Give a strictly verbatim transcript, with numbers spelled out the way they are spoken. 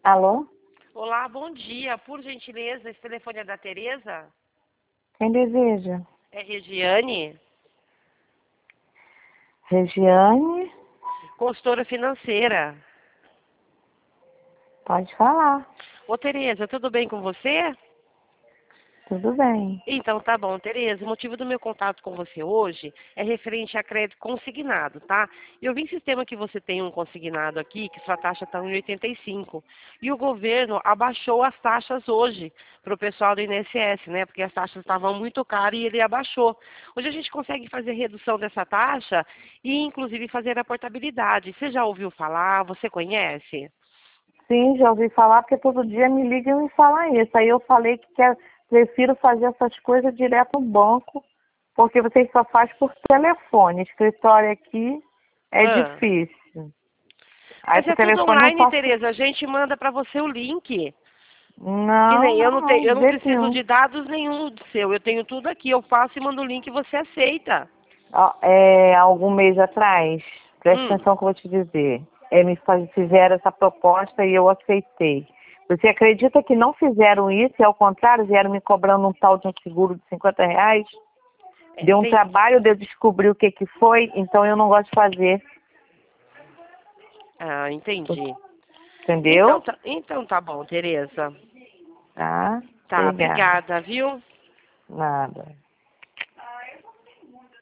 Alô? Olá, bom dia. Por gentileza, esse telefone é da Tereza? Quem deseja? É Regiane? Regiane? Consultora financeira. Pode falar. Ô, Tereza, tudo bem com você? Tudo bem. Então, tá bom, Tereza. O motivo do meu contato com você hoje é referente a crédito consignado, tá? Eu vi em sistema que você tem um consignado aqui, que sua taxa está em oitenta e cinco. E o governo abaixou as taxas hoje para o pessoal do I N S S, né? Porque as taxas estavam muito caras e ele abaixou. Hoje a gente consegue fazer redução dessa taxa e, inclusive, fazer a portabilidade. Você já ouviu falar? Você conhece? Sim, já ouvi falar, porque todo dia me ligam e falam isso. Aí eu falei que quero, prefiro fazer essas coisas direto no banco, porque vocês só fazem por telefone. Escritório aqui é Ah. difícil. Aí Mas por é tudo telefone eu online, faço. Tereza. A gente manda para você o link. Que Não, nem eu não, não não, tenho, eu de não jeito preciso nenhum. de dados nenhum do seu. Eu tenho tudo aqui. Eu faço e mando o link e você aceita. Ó, é, algum mês atrás, presta Hum. atenção que eu vou te dizer, é, me faz- fizeram essa proposta e eu aceitei. Você acredita que não fizeram isso e ao contrário, vieram me cobrando um tal de um seguro de cinquenta reais? É, Deu um tem. trabalho de eu descobrir o que que foi, então eu não gosto de fazer, Ah, entendi. Então entendeu? tá, então tá bom, Tereza. Tá? Tá, Obrigada. obrigada, viu? Nada.